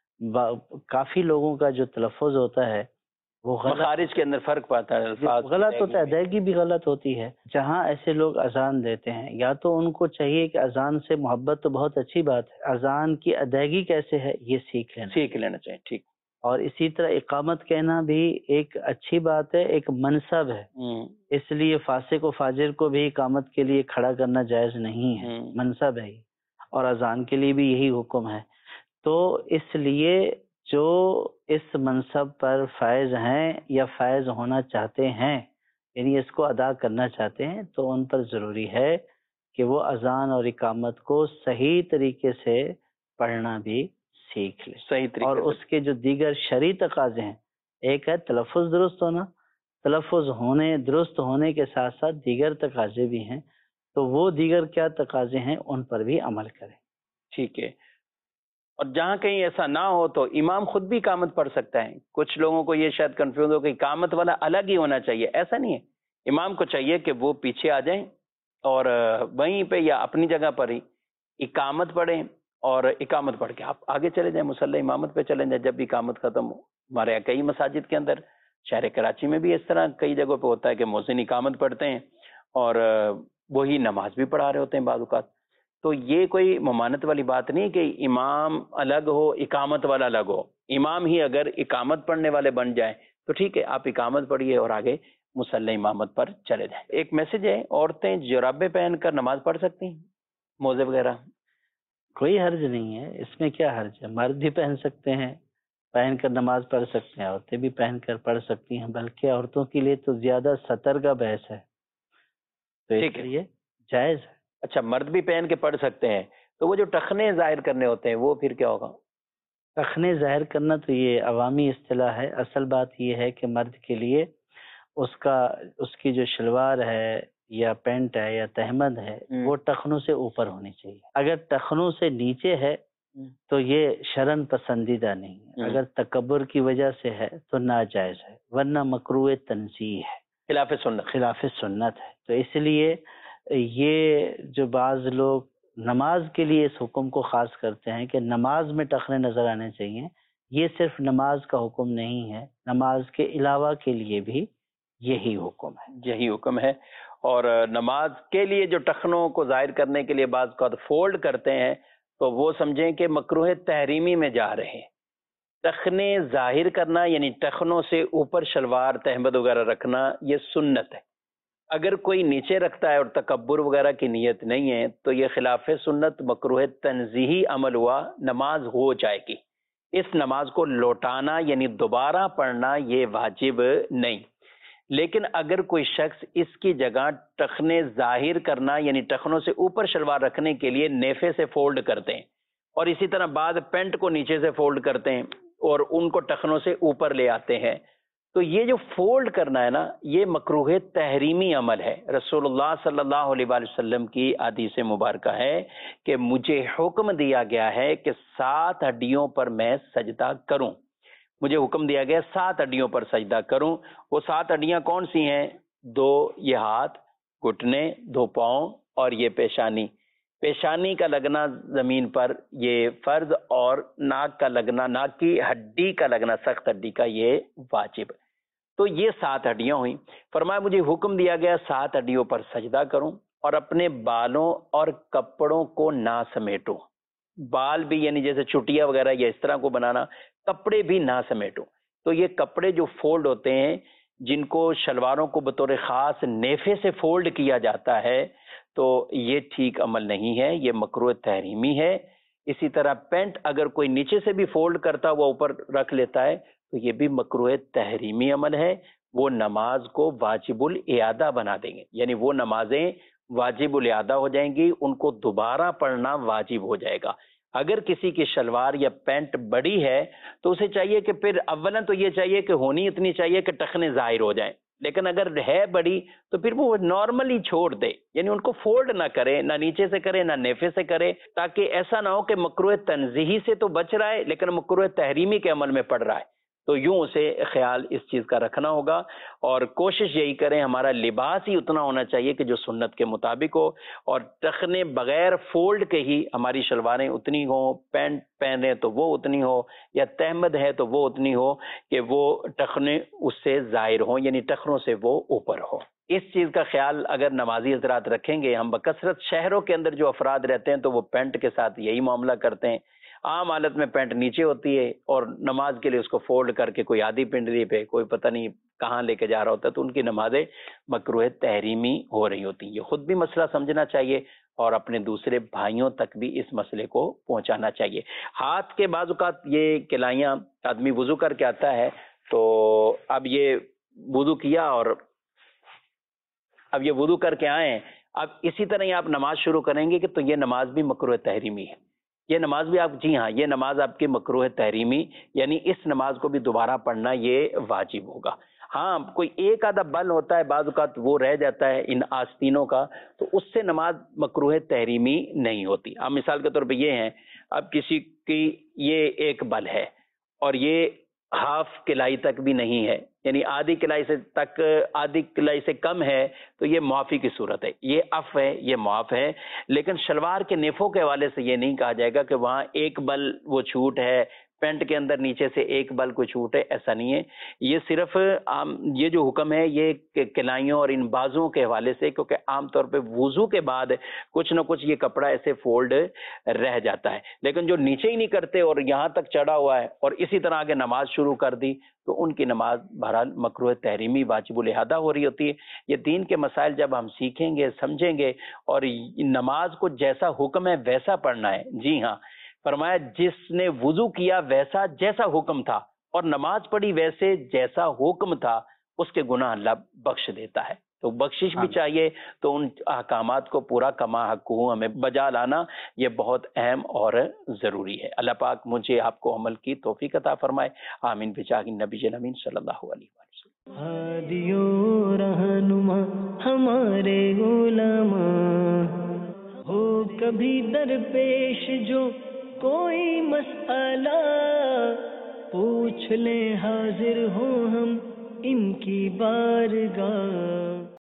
کافی لوگوں کا جو تلفظ ہوتا ہے وہ مخارج کے اندر فرق پاتا ہے، الفاظ غلط ہوتا ہے، ادائیگی بھی غلط ہوتی ہے. جہاں ایسے لوگ اذان دیتے ہیں یا تو ان کو چاہیے کہ اذان سے محبت تو بہت اچھی بات ہے، اذان کی ادائیگی کیسے ہے یہ سیکھ لینا سیکھ لینا چاہیے. ٹھیک. اور اسی طرح اقامت کہنا بھی ایک اچھی بات ہے، ایک منصب ہے. اس لیے فاسق و فاجر کو بھی اقامت کے لیے کھڑا کرنا جائز نہیں ہے، منصب ہے، اور اذان کے لیے بھی یہی حکم ہے. تو اس لیے جو اس منصب پر فائز ہیں یا فائز ہونا چاہتے ہیں، یعنی اس کو ادا کرنا چاہتے ہیں، تو ان پر ضروری ہے کہ وہ اذان اور اقامت کو صحیح طریقے سے پڑھنا بھی سیکھ لے. صحیح طریقے اور اس کے جو دیگر شرعی تقاضے ہیں، ایک ہے تلفظ درست ہونا، تلفظ ہونے درست ہونے کے ساتھ ساتھ دیگر تقاضے بھی ہیں، تو وہ دیگر کیا تقاضے ہیں ان پر بھی عمل کریں. ٹھیک ہے. اور جہاں کہیں ایسا نہ ہو تو امام خود بھی اقامت پڑھ سکتا ہے. کچھ لوگوں کو یہ شاید کنفیوز ہو کہ اقامت والا الگ ہی ہونا چاہیے، ایسا نہیں ہے. امام کو چاہیے کہ وہ پیچھے آ جائیں اور وہیں پہ یا اپنی جگہ پر ہی اقامت پڑھیں، اور اقامت پڑھ کے آپ آگے چلے جائیں، مصلی امامت پہ چلے جائیں جب بھی اقامت ختم ہو. ہمارے یہاں کئی مساجد کے اندر، شہر کراچی میں بھی اس طرح کئی جگہوں پہ ہوتا ہے کہ مؤذن اقامت پڑھتے ہیں اور وہی نماز بھی پڑھا رہے ہوتے ہیں بعض اوقات. تو یہ کوئی ممانت والی بات نہیں کہ امام الگ ہو اقامت والا الگ ہو. امام ہی اگر اقامت پڑھنے والے بن جائیں تو ٹھیک ہے، آپ اقامت پڑھیے اور آگے مصلی امامت پر چلے جائیں. ایک میسج ہے، عورتیں جرابیں پہن کر نماز پڑھ سکتی ہیں، موزے وغیرہ؟ کوئی حرج نہیں ہے اس میں، کیا حرج ہے؟ مرد بھی پہن سکتے ہیں، پہن کر نماز پڑھ سکتے ہیں، عورتیں بھی پہن کر پڑھ سکتی ہیں، بلکہ عورتوں کے لیے تو زیادہ سطر کا بحث ہے، تو اس لیے جائز ہے. اچھا، مرد بھی پہن کے پڑھ سکتے ہیں، تو وہ جو ٹخنے ظاہر کرنے ہوتے ہیں وہ پھر کیا ہوگا؟ ٹخنے ظاہر کرنا تو یہ عوامی اصطلاح ہے. اصل بات یہ ہے کہ مرد کے لیے اس کا اس کی جو شلوار ہے یا پینٹ ہے یا تہمد ہے وہ ٹخنوں سے اوپر ہونی چاہیے. اگر ٹخنوں سے نیچے ہے تو یہ شرن پسندیدہ نہیں ہے. اگر تکبر کی وجہ سے ہے تو ناجائز ہے، ورنہ مکروہ تنزیہ ہے، خلاف سنت خلاف سنت ہے. تو اس لیے یہ جو بعض لوگ نماز کے لیے اس حکم کو خاص کرتے ہیں کہ نماز میں ٹخنے نظر آنے چاہیے، یہ صرف نماز کا حکم نہیں ہے، نماز کے علاوہ کے لیے بھی یہی حکم ہے. یہی حکم ہے. اور نماز کے لیے جو ٹخنوں کو ظاہر کرنے کے لیے بعض کا فولڈ کرتے ہیں تو وہ سمجھیں کہ مکروہ تحریمی میں جا رہے ہیں. ٹخنے ظاہر کرنا یعنی ٹخنوں سے اوپر شلوار تہمد وغیرہ رکھنا یہ سنت ہے. اگر کوئی نیچے رکھتا ہے اور تکبر وغیرہ کی نیت نہیں ہے تو یہ خلاف سنت مکروہ تنزیہی عمل ہوا، نماز ہو جائے گی. اس نماز کو لوٹانا یعنی دوبارہ پڑھنا یہ واجب نہیں. لیکن اگر کوئی شخص اس کی جگہ ٹخنے ظاہر کرنا یعنی ٹخنوں سے اوپر شلوار رکھنے کے لیے نیفے سے فولڈ کرتے ہیں، اور اسی طرح بعض پینٹ کو نیچے سے فولڈ کرتے ہیں اور ان کو ٹخنوں سے اوپر لے آتے ہیں، تو یہ جو فولڈ کرنا ہے نا یہ مکروہ تحریمی عمل ہے. رسول اللہ صلی اللہ علیہ وآلہ وسلم کی حدیث مبارکہ ہے کہ مجھے حکم دیا گیا ہے کہ سات ہڈیوں پر میں سجدہ کروں. مجھے حکم دیا گیا سات ہڈیوں پر سجدہ کروں. وہ سات ہڈیاں کون سی ہیں؟ دو یہ ہاتھ، گھٹنے، دو پاؤں اور یہ پیشانی. پیشانی کا لگنا زمین پر یہ فرض، اور ناک کا لگنا، ناک کی ہڈی کا لگنا، سخت ہڈی کا، یہ واجب. تو یہ سات ہڈیاں ہوئیں. فرمایا مجھے حکم دیا گیا سات ہڈیوں پر سجدہ کروں اور اپنے بالوں اور کپڑوں کو نہ سمیٹوں. بال بھی یعنی جیسے چٹیا وغیرہ یا اس طرح کو بنانا، کپڑے بھی نہ سمیٹوں. تو یہ کپڑے جو فولڈ ہوتے ہیں جن کو شلواروں کو بطور خاص نیفے سے فولڈ کیا جاتا ہے تو یہ ٹھیک عمل نہیں ہے، یہ مکروہ تحریمی ہے. اسی طرح پینٹ اگر کوئی نیچے سے بھی فولڈ کرتا ہوا اوپر رکھ لیتا ہے تو یہ بھی مکروہ تحریمی عمل ہے. وہ نماز کو واجب الاعادہ بنا دیں گے، یعنی وہ نمازیں واجب الاعادہ ہو جائیں گی، ان کو دوبارہ پڑھنا واجب ہو جائے گا. اگر کسی کی شلوار یا پینٹ بڑی ہے تو اسے چاہیے کہ پھر اولا تو یہ چاہیے کہ ہونی اتنی چاہیے کہ ٹخنے ظاہر ہو جائیں، لیکن اگر ہے بڑی تو پھر وہ نارملی چھوڑ دے، یعنی ان کو فولڈ نہ کرے، نہ نیچے سے کرے نہ نیفے سے کرے، تاکہ ایسا نہ ہو کہ مکروہ تنزیہی سے تو بچ رہا ہے لیکن مکروہ تحریمی کے عمل میں پڑ رہا ہے. تو یوں اسے خیال اس چیز کا رکھنا ہوگا، اور کوشش یہی کریں ہمارا لباس ہی اتنا ہونا چاہیے کہ جو سنت کے مطابق ہو، اور ٹخنے بغیر فولڈ کے ہی ہماری شلواریں اتنی ہوں، پینٹ پہنے تو وہ اتنی ہو، یا تہمد ہے تو وہ اتنی ہو کہ وہ ٹخنے اس سے ظاہر ہوں، یعنی ٹخنوں سے وہ اوپر ہو. اس چیز کا خیال اگر نمازی حضرات رکھیں گے، ہم بکثرت شہروں کے اندر جو افراد رہتے ہیں تو وہ پینٹ کے ساتھ یہی معاملہ کرتے ہیں. عام حالت میں پینٹ نیچے ہوتی ہے اور نماز کے لیے اس کو فولڈ کر کے کوئی آدھی پنڈلی پہ کوئی پتہ نہیں کہاں لے کے جا رہا ہوتا ہے، تو ان کی نمازیں مکروہ تحریمی ہو رہی ہوتی ہیں. یہ خود بھی مسئلہ سمجھنا چاہیے اور اپنے دوسرے بھائیوں تک بھی اس مسئلے کو پہنچانا چاہیے. ہاتھ کے بعض اوقات یہ کلائیاں آدمی وضو کر کے آتا ہے تو اب یہ وضو کیا اور اب یہ وضو کر کے آئے، اب اسی طرح ہی آپ نماز شروع کریں گے کہ تو یہ نماز بھی مکروہ تحریمی ہے. یہ نماز بھی آپ، جی ہاں، یہ نماز آپ کی مکروہ تحریمی، یعنی اس نماز کو بھی دوبارہ پڑھنا یہ واجب ہوگا۔ ہاں کوئی ایک آدھا بل ہوتا ہے بعض اوقات وہ رہ جاتا ہے ان آستینوں کا، تو اس سے نماز مکروہ تحریمی نہیں ہوتی۔ اب مثال کے طور پہ یہ ہیں، اب کسی کی یہ ایک بل ہے اور یہ ہاف کلائی تک بھی نہیں ہے، یعنی آدھی کلائی سے تک، آدھی کلائی سے کم ہے، تو یہ معافی کی صورت ہے، یہ اف ہے، یہ معاف ہے۔ لیکن شلوار کے نیفوں کے حوالے سے یہ نہیں کہا جائے گا کہ وہاں ایک بل وہ چھوٹ ہے، پینٹ کے اندر نیچے سے ایک بل کو چھوٹ ہے، ایسا نہیں ہے۔ یہ صرف عام یہ جو حکم ہے یہ کلائیوں اور ان بازوں کے حوالے سے، کیونکہ عام طور پہ وضو کے بعد کچھ نہ کچھ یہ کپڑا ایسے فولڈ رہ جاتا ہے، لیکن جو نیچے ہی نہیں کرتے اور یہاں تک چڑھا ہوا ہے اور اسی طرح آگے نماز شروع کر دی، تو ان کی نماز بہرحال مکروہ تحریمی واجب الاحاطہ ہو رہی ہوتی ہے۔ یہ دین کے مسائل جب ہم سیکھیں گے، سمجھیں گے، اور نماز کو جیسا حکم ہے ویسا پڑھنا ہے۔ جی ہاں، فرمایا جس نے وضو کیا ویسا جیسا حکم تھا اور نماز پڑھی ویسے جیسا حکم تھا، اس کے گناہ اللہ بخش دیتا ہے۔ تو بخشش بھی چاہیے، تو ان احکامات کو پورا کما حق ہمیں بجا لانا یہ بہت اہم اور ضروری ہے۔ اللہ پاک مجھے آپ کو عمل کی توفیق عطا فرمائے، آمین بجاہ نبی امین صلی اللہ علیہ وسلم۔ ہادی و رہنما ہمارے علماء، ہو کبھی درپیش جو کوئی مسئلہ، پوچھ لیں حاضر ہوں ہم ان کی بارگاہ۔